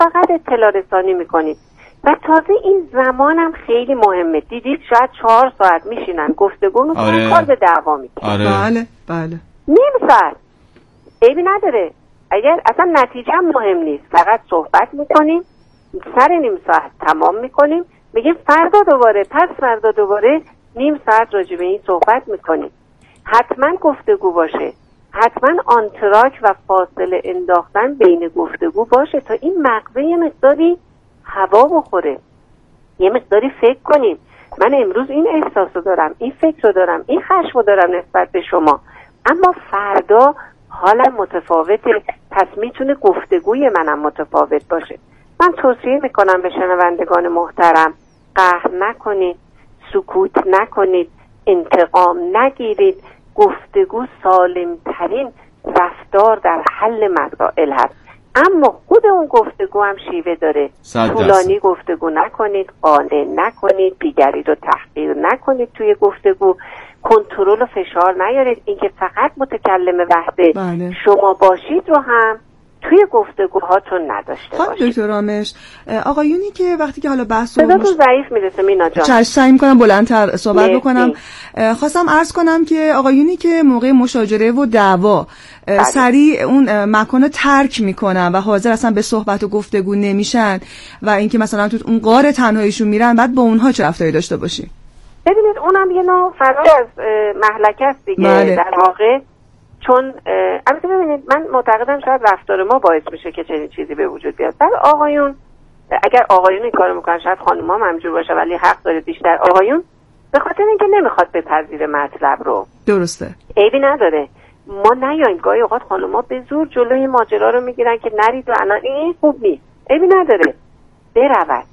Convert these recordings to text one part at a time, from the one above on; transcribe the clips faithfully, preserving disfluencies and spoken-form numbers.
فقط اطلاع رسانی میکنید. و تازه این زمان هم خیلی مهمه. دیدید شاید چهار ساعت میشینن گفتگو میکنن، آره. کار به دعوا میکنن. آره. بله بله. نیم ساعت عیبی نداره، اگر اصلا نتیجه هم مهم نیست، فقط صحبت میکنیم، سر نیم ساعت تمام میکنیم، میگیم فردا دوباره، پس فردا دوباره نیم ساعت راجع به این صحبت میکنیم. حتما گفتگو باشه، حتما آنتراک و فاصله انداختن بین گفتگو باشه تا این مغزه یه مقداری هوا بخوره، یه مقداری فکر کنیم. من امروز این احساس رو دارم، این فکر رو دارم، این خشم رو دارم نسبت به شما، اما فردا حالم متفاوته، پس میتونه گفتگوی منم متفاوت باشه. من توصیه میکنم به شنوندگان محترم، قهر نکنید، سکوت نکنید، انتقام نگیرید. گفتگو سالم ترین رفتار در حل مسائل هست، اما خود اون گفتگو هم شیوه داره. طولانی گفتگو نکنید، قانع نکنید، دیگری رو تحقیر نکنید توی گفتگو، کنترل و فشار نیارید. اینکه فقط متکلم وحده بله. شما باشید رو هم توی گفتگوهاتون نداشته باشید. خب دکتر رامش، آقایونی که وقتی که حالا بحث صداتون مش... ضعیف میرسه مینا جان. چشم سعی می‌کنم بلندتر صحبت نه. بکنم. خواستم عرض کنم که آقایونی که موقع مشاجره و دعوا سریع اون مکانو ترک میکنن و حاضر اصلا به صحبت و گفتگو نمیشن و اینکه مثلا تو اون غار تنهاییشون میرن، بعد با اونها چه رفتاری داشته باشیم؟ ببینید اونم یه نوع فرار از مهلکه است دیگه بله. در واقع چون البته ببینید من معتقدم شاید رفتار ما باعث میشه که چنین چیزی به وجود بیاد. بعد آقایون، اگر آقایون این کارو میکنن، شاید خانوما هم همینجور باشه، ولی حق داره بیشتر آقایون، به خاطر اینکه نمیخواد بپذیره مطلب رو. درسته، عیبی نداره، ما نیاییم. گاهی اوقات خانوما به زور جلوی ماجرا رو میگیرن که نرید و الان این خوب نیست، عیبی نداره، برود،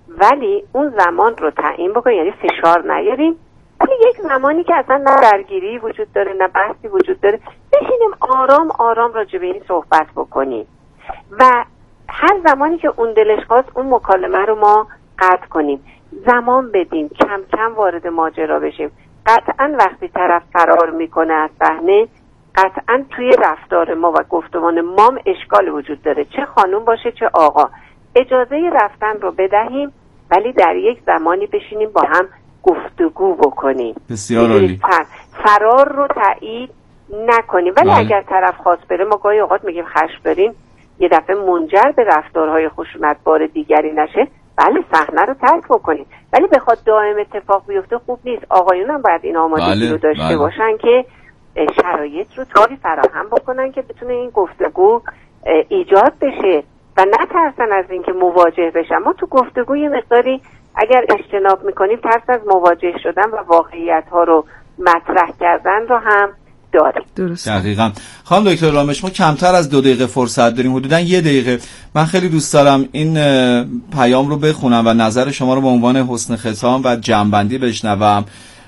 ولی اون زمان رو تعیین بکنیم، یعنی فشار نیاریم. ولی یک زمانی که اصلا نه درگیری وجود داره نه بحثی وجود داره، بشینیم آرام آرام راجع به این صحبت بکنیم و هر زمانی که اون دلش خواست اون مکالمه رو ما قطع کنیم، زمان بدیم، کم کم وارد ماجرا بشیم. قطعا وقتی طرف فرار میکنه از صحنه، قطعا توی رفتار ما و گفتمان ما اشکال وجود داره، چه خانوم باشه چه آقا. اجازه رفتن رو بدهیم، ولی در یک زمانی بشینیم با هم گفتگو بکنیم. بسیار عالی. فرار رو تایید نکنیم، ولی بله. اگر طرف خواست بره، ما گاهی اوقات میگیم خشم داریم، یه دفعه منجر به رفتارهای خشونتبار دیگری نشه، بله صحنه رو ترک بکنیم. ولی بخواد دائم اتفاق بیفته خوب نیست. آقایون هم باید این آمادگی بله. رو داشته بله. باشن که شرایط رو طوری فراهم بکنن که بتونه این گفتگو ایجاد بشه و نترسن از اینکه مواجه بشن. ما تو گفتگو یه مقداری اگر اجتناب میکنیم، ترس از مواجه شدن و واقعیت ها رو مطرح کردن رو هم داریم. درست. دقیقاً. خانم دکتر رامش، ما کمتر از دو دقیقه فرصت داریم، حدوداً یه دقیقه. من خیلی دوست دارم این پیام رو بخونم و نظر شما رو به عنوان حسن ختام و جمع‌بندی بشنوم.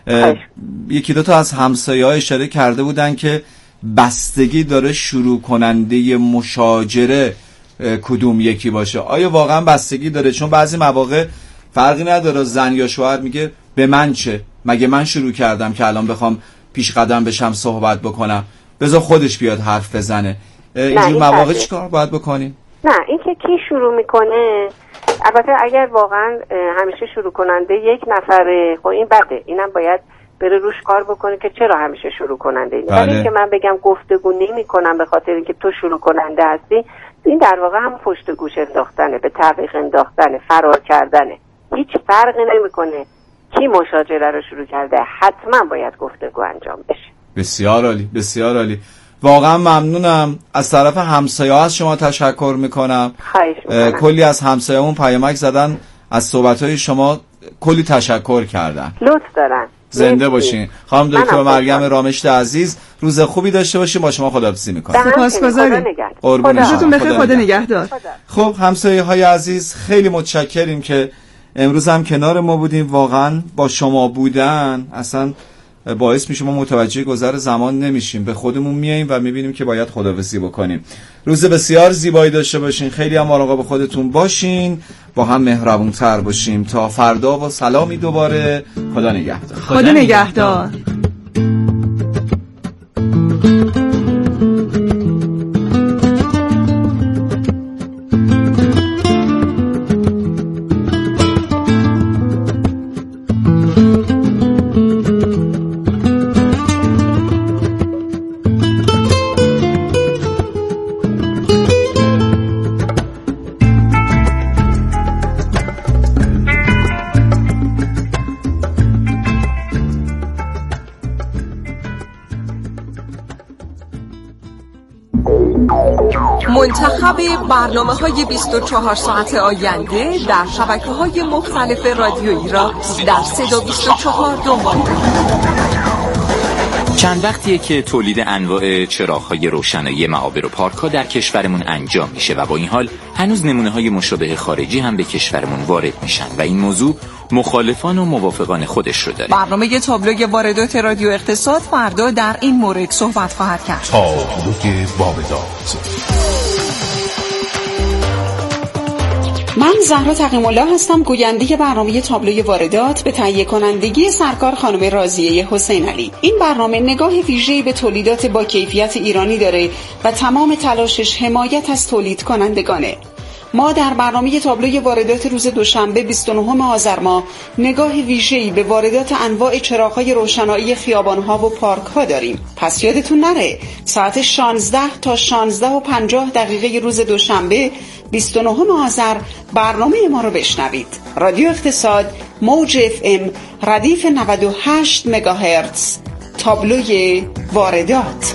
یکی دو تا از همسایه‌ها اشاره کرده بودن که بستگی داره شروع کننده مشاجره کدوم یکی باشه. آیا واقعا بستگی داره؟ چون بعضی مواقع فرقی نداره زن یا شوهر میگه به من چه، مگه من شروع کردم که الان بخوام پیش قدم بشم صحبت بکنم، بذار خودش بیاد حرف بزنه. اینجور مواقع چیکار باید بکنیم؟ نه، این که کی شروع میکنه، البته اگر واقعا همیشه شروع کننده یک نفره، خب این بده، اینم باید بره روش کار بکنه که چرا همیشه شروع کننده اینه. ولی که من بگم گفتگو نمی کنم به خاطر اینکه تو شروع کننده هستی، این در واقع هم پشت گوش انداختنه، به تعویق انداختنه، فرار کردنه. هیچ فرقی نمیکنه کی مشاجره رو شروع کرده، حتما باید گفتگو انجام بشه. بسیار عالی، بسیار عالی. واقعا ممنونم. از طرف همسایه‌ها از شما تشکر میکنم. خواهش میکنم. کلی از همسایه‌مون پیامک زدن، از صحبت‌های شما کلی تشکر کردن. لطف دارن. زنده باشین. خانم دکتر مریم رامشت عزیز، روز خوبی داشته باشین. با شما خداحافظی میکنم. سپاسگزاریم. قربون شما. بخیر، خدا نگهدار. خب همسایه‌های عزیز، خیلی متشکریم که امروز هم کنار ما بودیم. واقعا با شما بودن اصلا باعث میشه ما متوجه گذر زمان نمیشیم، به خودمون میاییم و میبینیم که باید خداحافظی بکنیم. روز بسیار زیبایی داشته باشین. خیلی هم مراقب خودتون باشین، با هم مهربون‌تر باشیم. تا فردا و سلامی دوباره. خدا نگهدار. خدا, خدا نگهدار. شب برنامه‌های بیست و چهار ساعت آینده در شبکه‌های مختلف رادیویی را در صدا بیست و چهار دنبال کنید. چند وقتیه که تولید انواع چراغ‌های روشنایی معابر و پارک‌ها در کشورمون انجام میشه و با این حال هنوز نمونه‌های مشابه خارجی هم به کشورمون وارد میشن و این موضوع مخالفان و موافقان خودش رو داره. برنامه تابلوی واردات رادیو اقتصاد فردا در این مورد صحبت خواهد کرد. تابلوی واردات. من زهرا تقی‌الله هستم، گوینده برنامه تابلوی واردات به تهیه کنندگی سرکار خانم راضیه حسین علی. این برنامه نگاه ویژه‌ای به تولیدات با کیفیت ایرانی داره و تمام تلاشش حمایت از تولید کنندگانه. ما در برنامه تابلوی واردات روز دوشنبه بیست و نهم آذر ماه نگاه ویژه‌ای به واردات انواع چراغ‌های روشنایی خیابان‌ها و پارک‌ها داریم. پس یادتون نره ساعت شانزده تا شانزده و پنجاه دقیقه روز دوشنبه بیست و نهم آذر برنامه ما رو بشنوید. رادیو اقتصاد، موج اف ام، ردیف نود و هشت مگاهرتز. تابلوی واردات.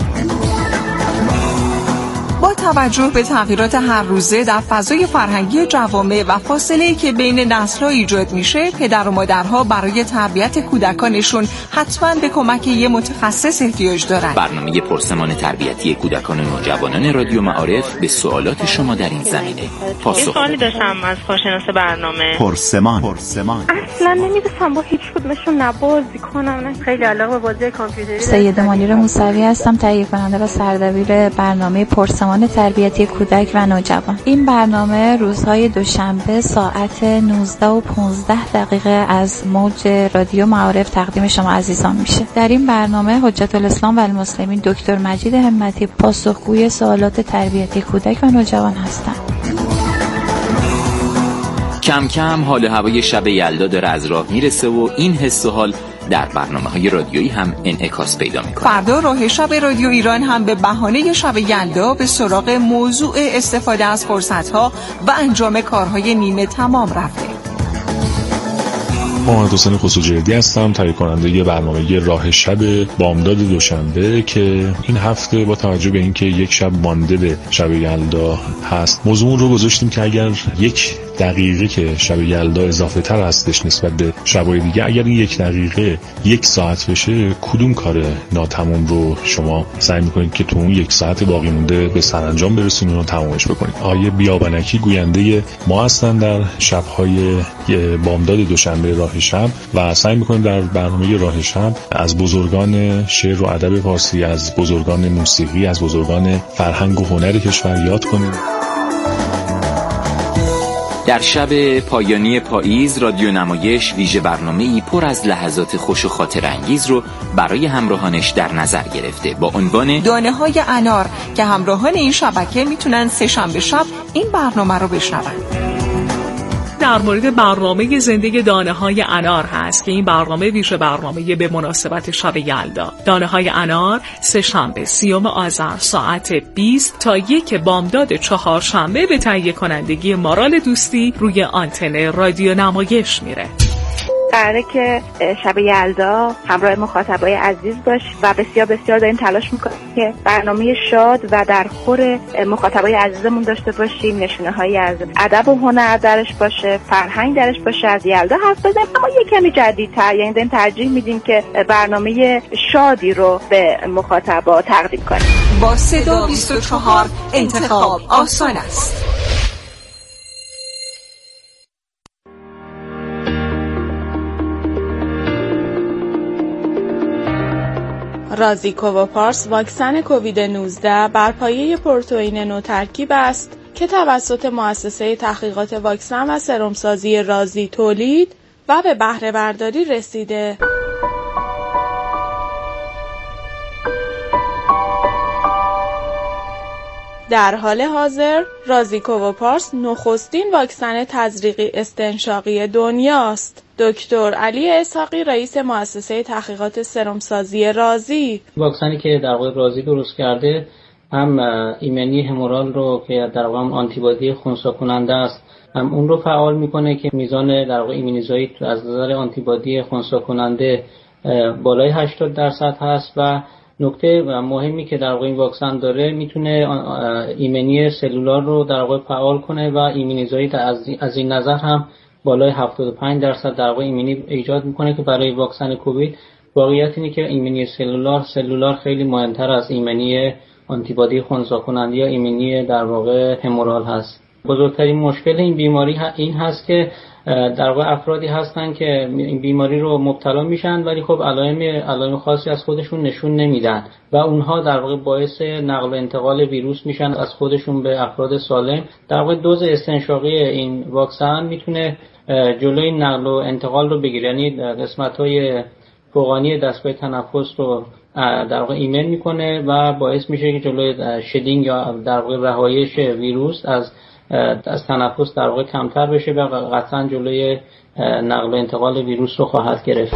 با توجه به تغییرات هر روزه در فضای فرهنگی جوامع و فاصله‌ای که بین نسل‌ها ایجاد میشه، پدر و مادرها برای تربیت کودکانشون حتما به کمک یه متخصص احتیاج دارن. برنامه پرسمان تربیتی کودکان و نوجوانان رادیو معارف به سوالات شما در این زمینه پاسخ. یه سوالی داشتم از کارشناس برنامه. پرسمان. پرسمان. اصلا نمی‌دونم با هیچ کدومشون نبازی کنم، نه خیلی علاقه به بازی کامپیوتری. سیده منیر موسوی هستم، تهیه کننده و سردبیر برنامه پرسمان تربیتی کودک و نوجوان. این برنامه روزهای دوشنبه ساعت نوزده و پانزده دقیقه از موج رادیو معارف تقدیم شما عزیزان میشه. در این برنامه حجت الاسلام و المسلمین دکتر مجید همتی پاسخگوی سوالات تربیتی کودک و نوجوان هستند. کم کم حال هوای شب یلدا داره از راه میرسه و این حس و حال در برنامه‌های رادیویی هم انعکاس پیدا می‌کنه. فردا راه شب رادیو ایران هم به بهانه شب یلدا به سراغ موضوع استفاده از فرصت‌ها و انجام کارهای نیمه تمام رفته. محمد حسین خسروجردی هستم، تهیه کننده یه برنامه راه شب بامداد دوشنبه که این هفته با توجه به اینکه یک شب مانده به شب یلدا هست، موضوع رو گذاشتیم که اگر یک دقیقه که شب یلدا اضافه تر هستش نسبت به شبای دیگه، اگر این یک دقیقه یک ساعت بشه، کدوم کار ناتمام رو شما سعی میکنید که تو اون یک ساعت باقی مونده به سرانجام برسونید و تمامش بکنید؟ آیه بیابانکی گوینده ما هستن در شب‌های بامداد دوشنبه راه شب و سعی میکنیم در برنامه راه شب از بزرگان شعر و ادب فارسی، از بزرگان موسیقی، از بزرگان فرهنگ و هنر کشور یاد کنیم. در شب پایانی پاییز رادیو نمایش ویژه برنامه‌ای پر از لحظات خوش و خاطر انگیز رو برای همراهانش در نظر گرفته با عنوان دانه‌های انار که همراهان این شبکه میتونن سه شنبه شب این برنامه رو بشنون. در مورد برنامه زنده دانه‌های انار هست که این برنامه ویژه برنامه به مناسبت شب یلدا. دانه‌های انار سه شنبه سیوم آذر ساعت بیست تا یک بامداد چهارشنبه به تهیه کنندگی مارال دوستی روی آنتن رادیو نمایش میره. قراره که شب یلدا همراه مخاطبای عزیز باشیم و بسیار بسیار داریم تلاش میکنیم که برنامه شاد و در خور مخاطبای عزیزمون داشته باشیم، نشونه‌هایی از ادب و هنر درش باشه، فرهنگ درش باشه، از یلدا حرف بزنیم، اما یه کمی جدیدتر، یعنی داریم ترجیح میدیم که برنامه شادی رو به مخاطبا تقدیم کنیم. با صدا بیست و چهار انتخاب آسان است. رازیکووپارس واکسن کووید نوزده بر پایه پروتئین نوترکیب است که توسط مؤسسه تحقیقات واکسن و سرمسازی رازی تولید و به بهره برداری رسیده. در حال حاضر رازیکووپارس نخستین واکسن تزریقی استنشاقی دنیاست. دکتر علی اسحاقی رئیس مؤسسه تحقیقات سرمسازی رازی: واکسنی که در واقع رازی درست کرده هم ایمنی همورال رو که در واقع آنتیبادی خنثی کننده است، هم اون رو فعال میکنه که میزان در واقع ایمونیزایی از نظر آنتیبادی خنثی کننده بالای هشتاد درصد هست و نکته مهمی که در واقع این واکسن داره میتونه ایمنی سلولار رو در واقع فعال کنه و ایمنیزایی از این نظر هم بالای هفتاد و پنج درصد در واقع ایمنی ایجاد میکنه که برای واکسن کووید واقعیت اینه که ایمنی سلولار سلولار خیلی مهمتر از ایمنی آنتیبادی خنثی کننده یا ایمنی در واقع همورال هست. بزرگترین مشکل این بیماری این هست که در واقع افرادی هستن که این بیماری رو مبتلا میشن ولی خب علائم علائم خاصی از خودشون نشون نمیدن و اونها در واقع باعث نقل و انتقال ویروس میشن از خودشون به افراد سالم. در واقع دوز استنشاقی این واکسن میتونه جلوی نقل و انتقال رو بگیره، یعنی قسمت‌های فوقانی دستگاه تنفس رو در واقع ایمن میکنه و باعث میشه که جلوی شدینگ یا در واقع رهایش ویروس از از تنفس در واقع کمتر بشه و قطعا جلوی نقل و انتقال ویروس رو خواهد گرفت.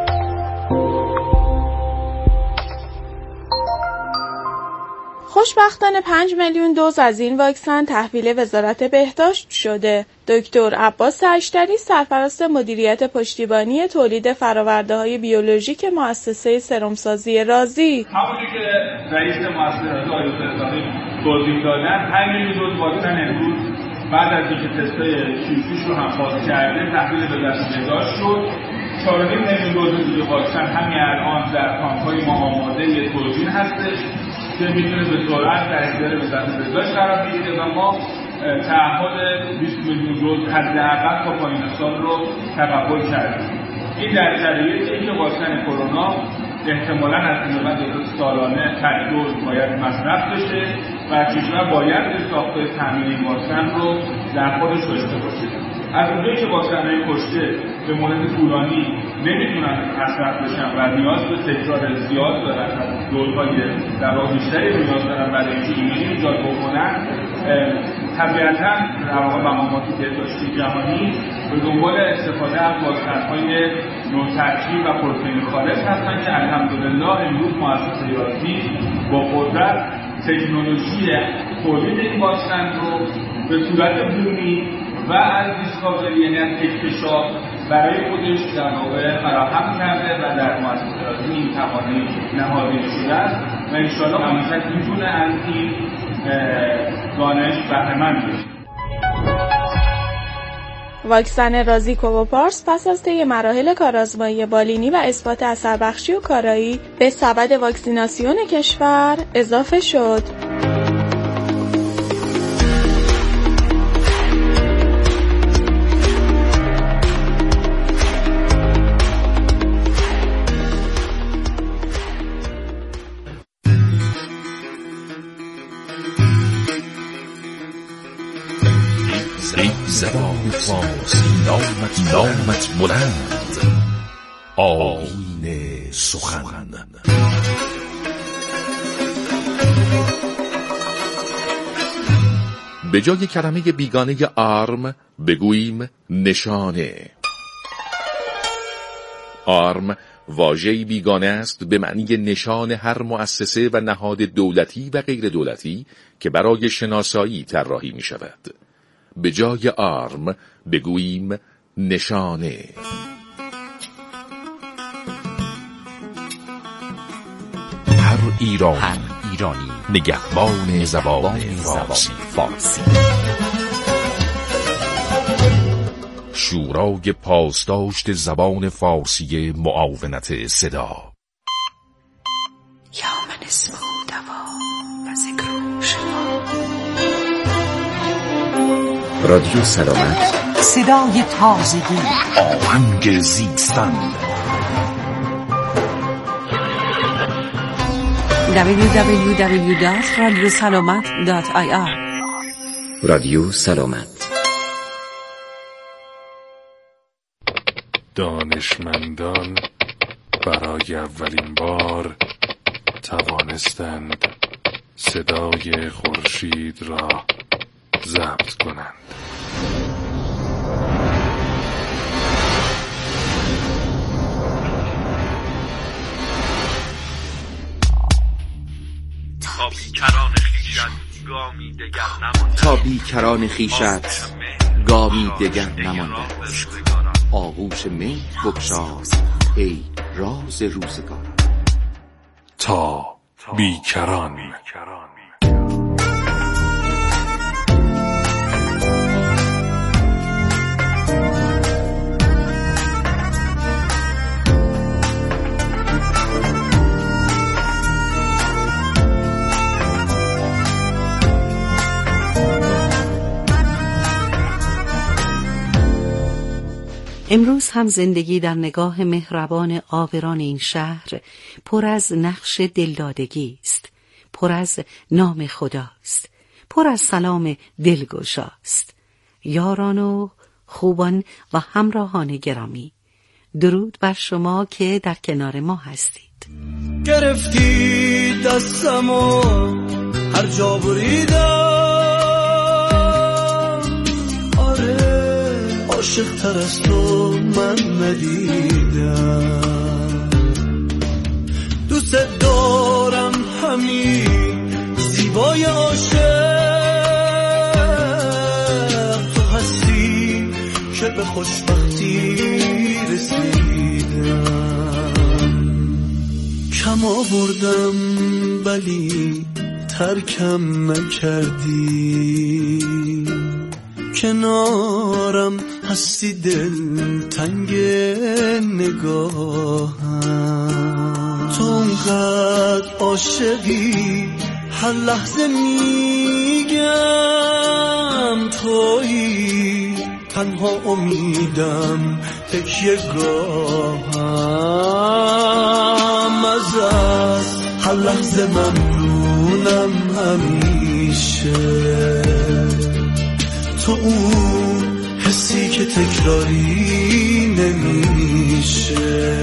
خوشبختانه پنج میلیون دوز از این واکسن تحویل وزارت بهداشت شده. دکتر عباس اشتری سرپرست مدیریت پشتیبانی تولید فرآورده‌های بیولوژیک مؤسسه سرمسازی رازی، همونی که رئیس مؤسسه رازی توضیح دادن، پنج میلیون دوز واکسن امروز بعد از اینکه تستای کیوسیش رو هم پاس کرده تحویل به دست بهداشت شد. چهار و نیم میلیون دوز دیگه واکسن همین الان در کانت‌های ما آماده توزیع هستش که میتونه به سرعت در اختیار وزارت بهداشت قرار بگیره و ما تعهد بیست میلیون دوز حداقل تا پایان سال رو تقبل کردیم. این در شرایطی که واکسن کرونا احتمالاً از این بعد سالانه صد دوز باید مصرف بشه و کشور باید ساختار تامین این واکسن رو در خودش داشته باشه. از اونجایی که واکسن‌های کشته به مدت طولانی نمیتونن مصرف بشن و نیاز به تکرار زیاد دارن، دورهای در واقع بیشتری نیاز دارن برای اینکه ایمنی ایجاد بکنن، طبیعتاً در واقع مقامات بهداشتی جهانی به دنبال استفاده از واکسن‌های نوترکیب و پروتئین خالص هستن که الحمدلله امروز مؤسسه رازی با قدرت تکنولوژی تولید این واکسن رو به صورت بومی و از دیسکاوری یعنی از اکتشاف برای خودش در واقع فراهم کرده و در مؤسسه رازی این توانایی نهادینه شده است و انشاءالله مملکت میتونه از این دانش بهره‌مند بشه. واکسن رازی کووپارس پس از طی مراحل کارآزمایی بالینی و اثبات اثربخشی و کارایی به سبد واکسیناسیون کشور اضافه شد. زبان فارسی نامت نامت بلند، آیین سخن. به جای کلمه بیگانه آرم بگوییم نشانه. آرم واژه‌ای بیگانه است به معنی نشان هر مؤسسه و نهاد دولتی و غیر دولتی که برای شناسایی طراحی می شود. به جای آرم بگوییم نشانه. هر ایرانی, هر ایرانی نگهبان زبان فارسی. فارسی شورای پاسداشت زبان فارسی معاونت صدا. یوم نصفه دوا و ذکر شفا. رادیو سلامت، صدای تازگی، آهنگ زیستن. دبلیو دبلیو دبلیو دات رادیو سلامت دات آی آر. رادیو سلامت. دانشمندان برای اولین بار توانستند صدای خورشید را ضبط کنند. تا بیکران خیشت گامی دگر نمانده، تا بیکران خیشت گامی دگر نمانده است. آغوش مهر بگشای ای راز روزگار. تا بیکران. امروز هم زندگی در نگاه مهربان عابران این شهر پر از نقش دلدادگی است، پر از نام خداست، پر از سلام دلگشاست. یاران و خوبان و همراهان گرامی، درود بر شما که در کنار ما هستید. گرفتی دستمو هر جا بریدم، عاشق تر از تو من ندیدم. دوست دارم همین زیبای عاشق، تو هستی که به خوشبختی رسیدم. کم آوردم ولی ترکم نکردی، کنارم هستی دل تنگ نگاهم. تو اونقدر عاشقی هر لحظه میگم تویی تنها امیدم تکیه گاهم. از از هر لحظه ممنونم همیشه، تو اون حسی که تکراری نمیشه.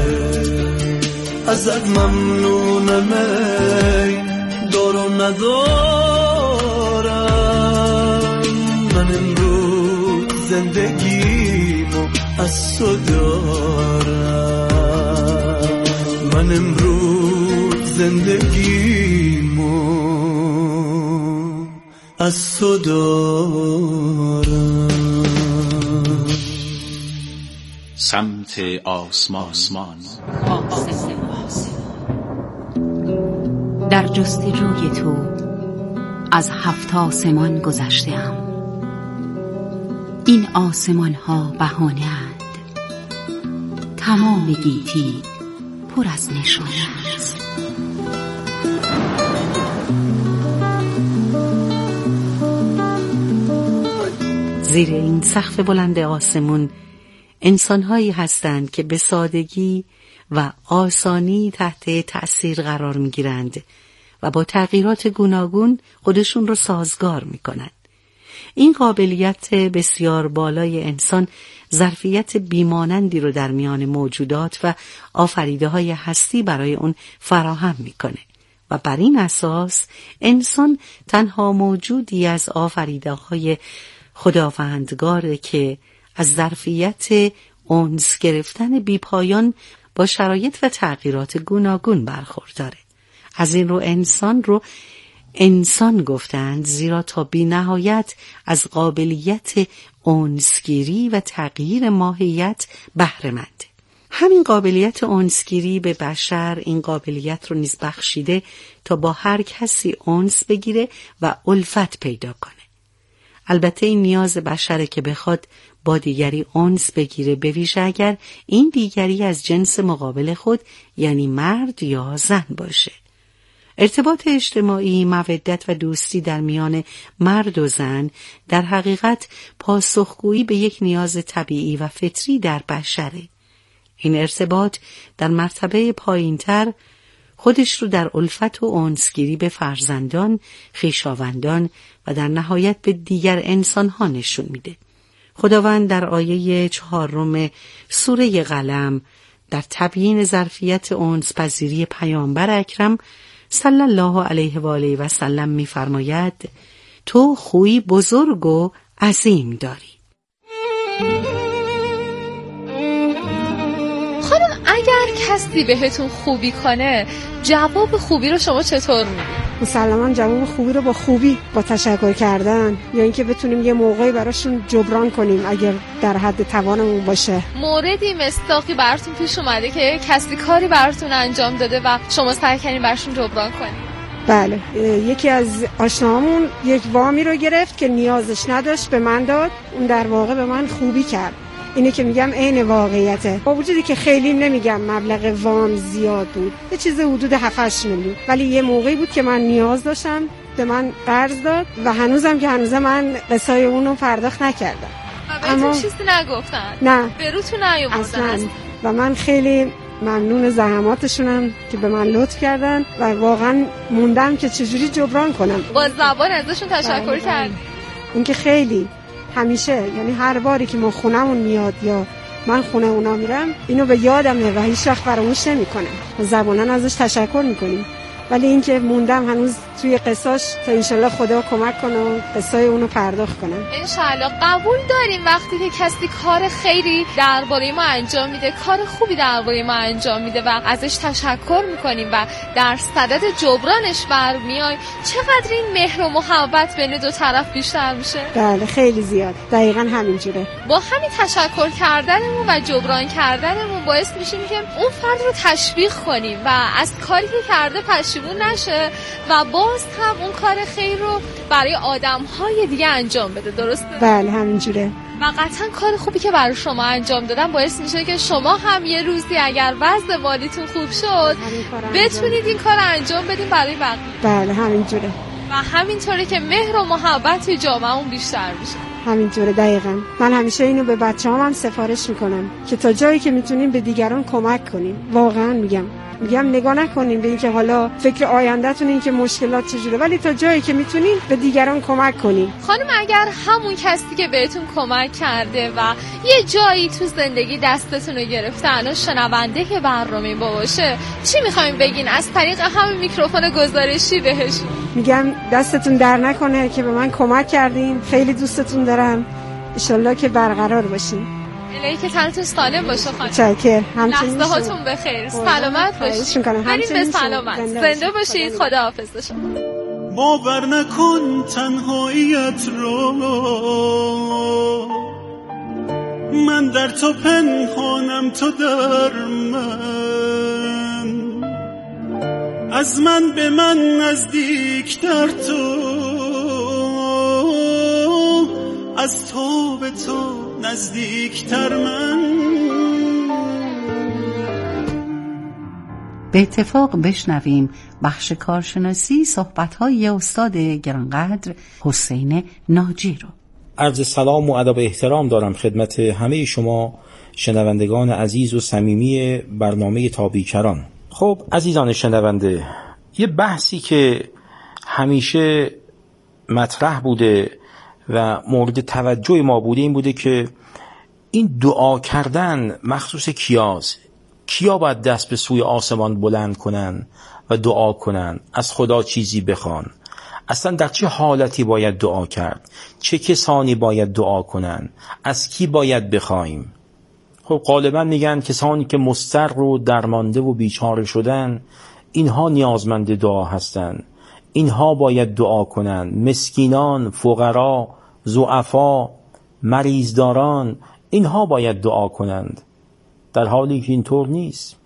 ازت ممنونم ای دارو ندارم، من امروز زندگیمو از تو دارم. من امروز زندگیمو از تو دارم. سمت آسمان. در جستجوی تو از هفت آسمان گذشته‌ام. این آسمان ها بهانه اند، تمام گیتی پر از نشانه است. زیر این سقف بلند آسمون انسان‌هایی هستند که به سادگی و آسانی تحت تأثیر قرار می‌گیرند و با تغییرات گوناگون خودشون رو سازگار می‌کنند. این قابلیت بسیار بالای انسان ظرفیت بیمانندی رو در میان موجودات و آفریده‌های هستی برای اون فراهم می‌کنه و بر این اساس انسان تنها موجودی از آفریده‌های خداوندگاره که از ظرفیت انس گرفتن بیپایان با شرایط و تغییرات گوناگون برخورداره. از این رو انسان رو انسان گفتند، زیرا تا بی نهایت از قابلیت انسگیری و تغییر ماهیت بهره مند. همین قابلیت انسگیری به بشر این قابلیت رو نیز بخشیده تا با هر کسی انس بگیره و الفت پیدا کنه. البته این نیاز بشره که بخواد با دیگری انس بگیره، به ویژه اگر این دیگری از جنس مقابل خود یعنی مرد یا زن باشه. ارتباط اجتماعی، مودت و دوستی در میان مرد و زن در حقیقت پاسخگویی به یک نیاز طبیعی و فطری در بشره. این ارتباط در مرتبه پایینتر خودش رو در الفت و انسگیری به فرزندان، خویشاوندان و در نهایت به دیگر انسان‌ها نشون میده. خداوند در آیه چهارم سوره قلم در تبیین ظرفیت انس پذیری پیامبر اکرم صلی الله علیه و آله و سلم می‌فرماید تو خویی بزرگ و عظیم داری. خانم اگر کسی بهتون خوبی کنه، جواب خوبی رو شما چطور میدید؟ مسلماً جواب خوبی رو با خوبی با تشکر کردن یا اینکه بتونیم یه موقعی براشون جبران کنیم اگر در حد توانمون باشه. موردی مستاقی براتون پیش اومده که کسی کاری براتون انجام داده و شما سعی کردین براشون جبران کنید؟ بله، یکی از آشناهامون یک وامی رو گرفت که نیازش نداشت به من داد، اون در واقع به من خوبی کرد. اینه که میگم عین واقعیته، با وجودی که خیلی نمیگم مبلغ وام زیاد بود، یه چیز حدود هفت هشت میلیون، ولی یه موقعی بود که من نیاز داشتم، به من قرض داد و هنوزم که هنوز من قسای اونو پرداخت نکردم. اما چیزی نگفتن؟ نه، به روتون نیومدن و من خیلی ممنون زحماتشونم که به من لطف کردن و واقعا موندم که چجوری جبران کنم. با زبان ازشون تشکر کرد. این که خیلی همیشه، یعنی هر باری که ما خونمون میاد یا من خونه اونا میرم اینو به یادمه و هیچ وقت فراموش نمیکنم. زبانن ازش تشکر میکنیم، ولی اینکه موندم هنوز توی قصاش تا انشالله خدا کمک کنه و قصای اونو پرداخت کنم. انشالله. قبول داریم وقتی که کسی کار خیری درباره ما انجام میده، کار خوبی درباره ما انجام میده و ازش تشکر میکنیم و در صدد جبرانش برمیایم، چقدر این مهر و محبت بین دو طرف بیشتر میشه؟ بله خیلی زیاد. دقیقاً همینجوره. با همین تشکر کردنمون و جبران کردنمون باعث میشیم که اون فرد رو تشویق کنیم و از کاری که کرده پشیمون نشه و باز هم اون کار خیر رو برای آدم‌های دیگه انجام بده. درسته؟ بله همینجوره. و قطعا کار خوبی که برای شما انجام دادن باعث میشه که شما هم یه روزی اگر وضع مالیتون خوب شد بتونید این کار انجام بدین برای بقیه. بله همینجوره. و همینطوره که مهر و محبت جامعه‌مون بیشتر میشه. همینطوره دقیقاً. من همیشه اینو به بچه‌هام هم سفارش میکنم که تا جایی که میتونیم به دیگران کمک کنیم. واقعاً میگم میگم نگاه نکنیم به اینکه حالا فکر آیندهتون این که مشکلات چجوره، ولی تا جایی که میتونین به دیگران کمک کنیم. خانم اگر همون کسی که بهتون کمک کرده و یه جایی تو زندگی دستتون رو گرفته الان شنونده که برنامه با باشه، چی میخوایم بگین از طریق همین میکروفون گزارشی بهشون؟ میگم دستتون در نکنه که به من کمک کردین، خیلی دوستتون دارم، انشالله که برقرار باشین. الهی که تنتون سالم باشه خانم. چکر. همچنین لحظه هاتون بخیر، سلامت باشید. بریم به سلامت. زنده باشید. خداحافظ باشید. باور نکن تنهاییت رو، من در تو پنهانم تو در من، از من به من نزدیک در تو، از تو به تو نزدیکتر من. به اتفاق بشنویم بخش کارشناسی صحبت‌های استاد گرانقدر حسین ناجی رو. عرض سلام و ادب احترام دارم خدمت همه شما شنوندگان عزیز و صمیمی برنامه تابیکران. خب عزیزان شنونده، یه بحثی که همیشه مطرح بوده و مورد توجه ما بوده این بوده که این دعا کردن مخصوص کیاست؟ کیا باید دست به سوی آسمان بلند کنن و دعا کنن، از خدا چیزی بخوان؟ اصلا در چه حالتی باید دعا کرد؟ چه کسانی باید دعا کنن؟ از کی باید بخوایم؟ خب غالبا میگن کسانی که مضطر و درمانده و بیچاره شدن، اینها نیازمند دعا هستن، اینها باید دعا کنن. مسکینان، فقرا، ضعفا، مریضداران، اینها باید دعا کنند، در حالی که اینطور نیست.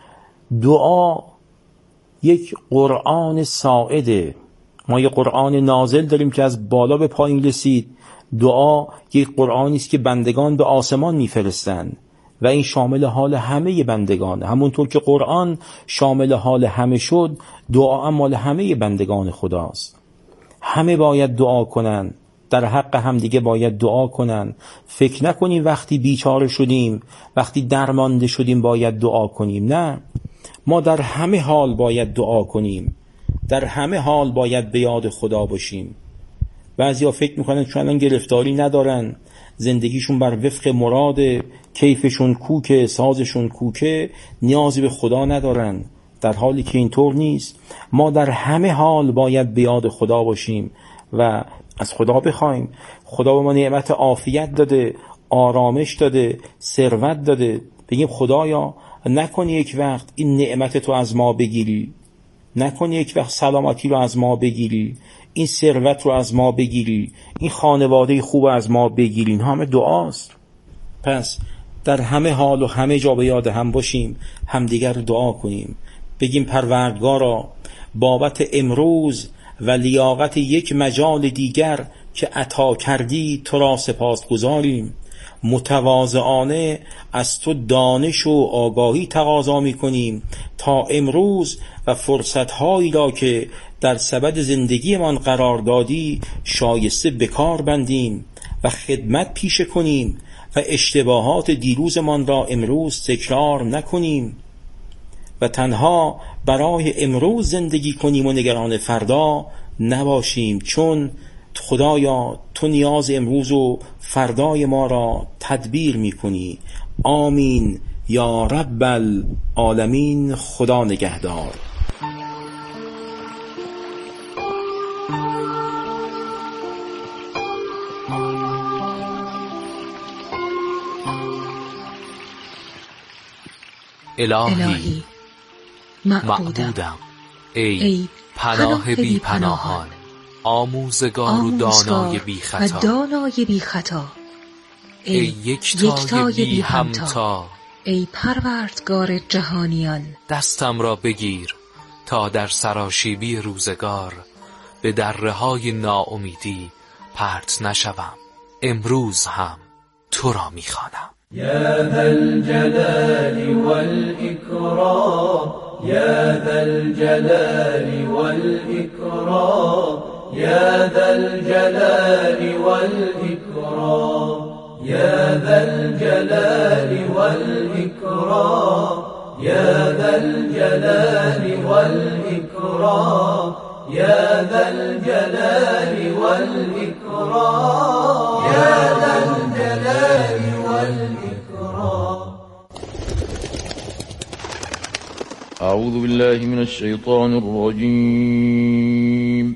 دعا یک قرآن ساعده. ما یک قرآن نازل داریم که از بالا به پایین رسید. دعا یک قرآنی است که بندگان به آسمان میفرستند و این شامل حال همه بندگان. همونطور که قرآن شامل حال همه شد، دعا هم مال همه بندگان خداست. همه باید دعا کنن، در حق هم دیگه باید دعا کنن. فکر نکنیم وقتی بیچاره شدیم، وقتی درمانده شدیم باید دعا کنیم. نه، ما در همه حال باید دعا کنیم، در همه حال باید به یاد خدا باشیم. بعضیا فکر میکنن چون الان گرفتاری ندارن، زندگیشون بر وفق مراد، کیفشون کوکه، سازشون کوکه، نیازی به خدا ندارن، در حالی که اینطور نیست. ما در همه حال باید به یاد خدا باشیم و از خدا بخوایم. خدا به ما نعمت عافیت داده، آرامش داده، ثروت داده. بگیم خدایا نکنی یک وقت این نعمت تو از ما بگیری، نکنه یک وقت سلامتی رو از ما بگیری، این ثروت رو از ما بگیری، این خانواده خوب از ما بگیری. این همه دعاست. پس در همه حال و همه جا به یاد هم باشیم، همدیگر رو دعا کنیم، بگیم پروردگارا بابت امروز و لیاقت یک مجال دیگر که عطا کردی تو را سپاس گذاریم. متواضعانه از تو دانش و آگاهی تقاضا می کنیم تا امروز و فرصتهایی را که در سبد زندگی من قرار دادی شایسته بکار بندیم و خدمت پیشه کنیم و اشتباهات دیروزمان را امروز تکرار نکنیم و تنها برای امروز زندگی کنیم و نگران فردا نباشیم، چون خدایا تو نیاز امروز و فردای ما را تدبیر میکنی. آمین یا رب العالمین. خدا نگهدار. الهی معبودم، ای پناه بی پناهان، آموزگار و دانای بی خطا، دانای بی خطا، ای یکتای بی همتا، ای پروردگار جهانیان، دستم را بگیر تا در سراشیبی روزگار به دره های ناامیدی پرت نشوم. امروز هم تو را میخوانم. یا ذا الجلال والإکرام، یا ذا الجلال والإکرام، یا ذا الجلال والإکرام، یا ذا الجلال والإکرام، یا ذا الجلال والإکرام، یا ذا الجلال والإکرام، یا ذا الجلال والإکرام. أعوذ بالله من الشيطان الرجيم.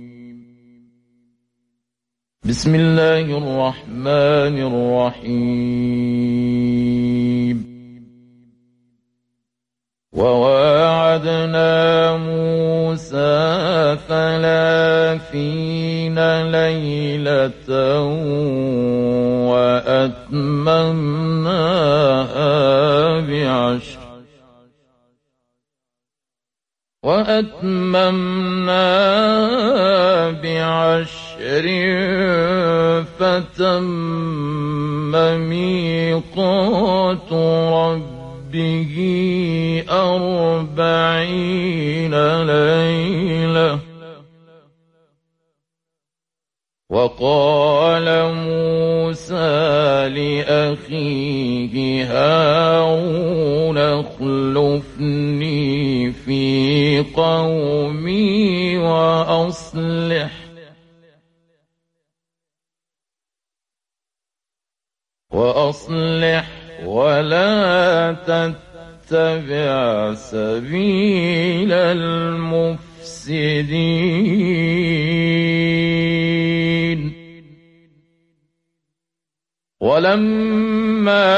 بسم الله الرحمن الرحيم. وواعدنا موسى ثلاثين ليلة وأتممناها بعشر وأتممناها بعشر فتم ميقات ربه أربعين ليلة. وقال موسى لأخيه هارون اخلفني في قومي وأصلح وأصلح ولا تتبع سبيل المفسدين. ولما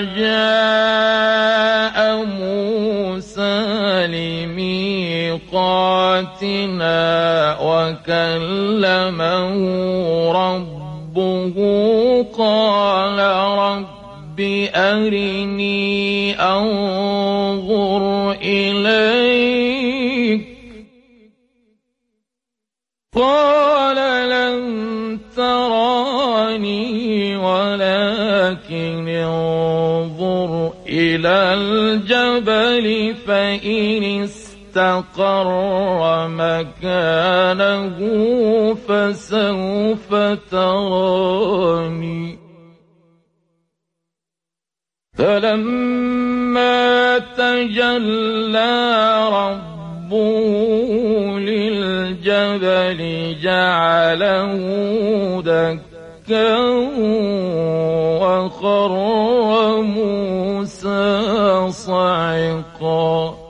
جاء موسى لميقاتنا وكلمه ربه قال رب أرني أنظر إليك. قال لن تراني ولكن انظر إلى الجبل فإن استقر مكانه فسوف تراني. فلما تجلى ربه للجبل جعله دكا وخر موسى صعقا.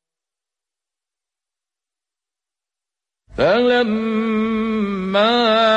فلما